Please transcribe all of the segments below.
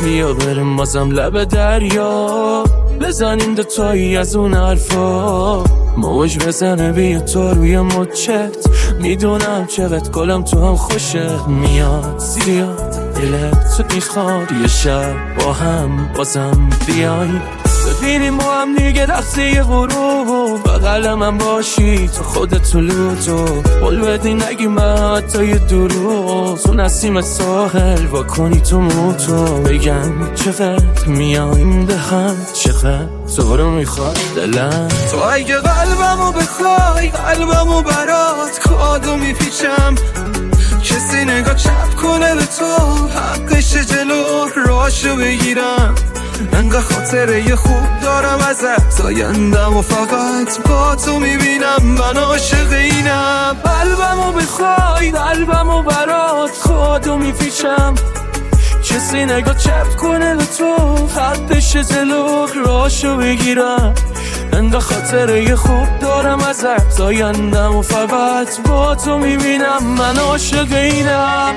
بیا بریم بازم لب دریا، بزنیم دوتایی از اون حرفا، موج بزنه بیا تو روی مچت. میدونم چقدر گلم تو هم خوشت میاد، زیاد دلت تو میخواد یه شب با هم بازم بیاییم، ببینیم با هم دیگه رقصه غروب، بغل من باشی تو خودت تو لوتو، قول بدی نگی من حتی یه دروغ، تو نسیم ساحل با کنی تو موتو، بگم چقدر میاییم به هم، چقدر تو رو میخواد دلم. تو اگه قلبمو بخوای قلبمو برات کادو میپیچم، کسی نگاه چپ کنه به تو حقش جلو راشو بگیرم، انقدر خاطره خوب دارم ازت آیندم و فقط با تو میبینم، من عاشق اینم. قلبمو بخوای قلبمو برات کادو میپیچم، کسی نگاه چپ کنه به تو حقش جلو راشو بگیرم، انقدر خاطره خوب دارم ازت آیندم و فقط با تو میبینم، من عاشق اینم.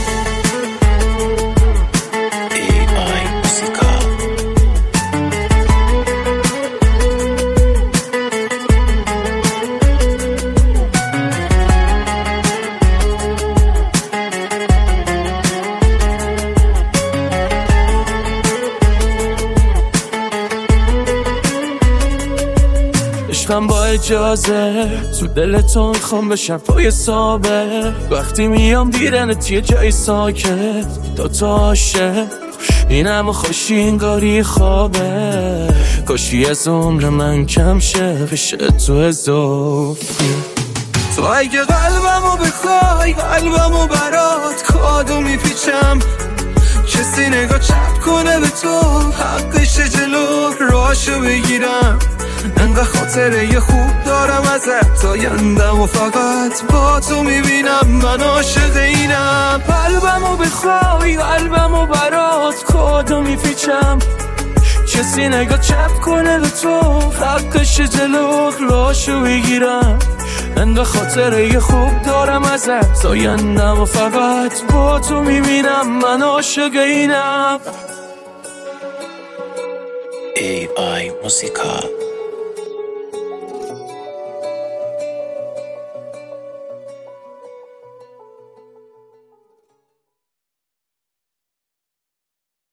عشقم با اجازه تو دلتون میخوام بشم پای ثابت، وقتی میام دیدنت یه جای ساکت، دوتا عاشق این همه خوشی انگاری خوابه، کاشی از عمر من کم شه بشه تو اضافی. تو اگه قلبمو بخوای قلبمو برات کادو میپیچم، کسی نگاه چپ کنه به تو حقش جلو راشو بگیرم، انقدر خاطره خوب دارم ازت آیندم و فقط با تو میبینم، من عاشق اینم. قلبمو بخوای قلبمو برات کادو میپیچم، کسی نگاه چپ کنه به تو حقش جلو راشو بگیرم، انقدر خاطره خوب دارم ازت آیندم و فقط با تو میبینم، من عاشق اینم. AI Musica.